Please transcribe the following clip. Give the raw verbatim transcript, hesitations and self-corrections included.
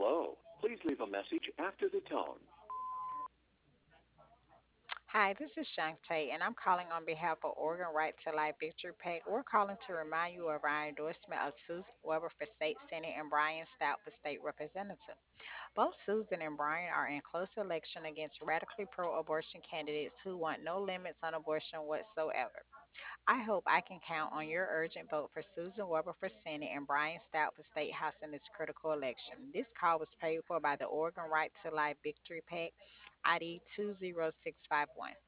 Hello. Please leave a message after the tone. Hi, this is Shantae, and I'm calling on behalf of Oregon Right to Life Victory PAC. We're calling to remind you of our endorsement of Susan Weber for State Senate and Brian Stout for State Representative. Both Susan and Brian are in close election against radically pro abortion candidates who want no limits on abortion whatsoever. I hope I can count on your urgent vote for Susan Weber for Senate and Brian Stout for State House in this critical election. This call was paid for by the Oregon Right to Life Victory PAC, I D two zero six five one.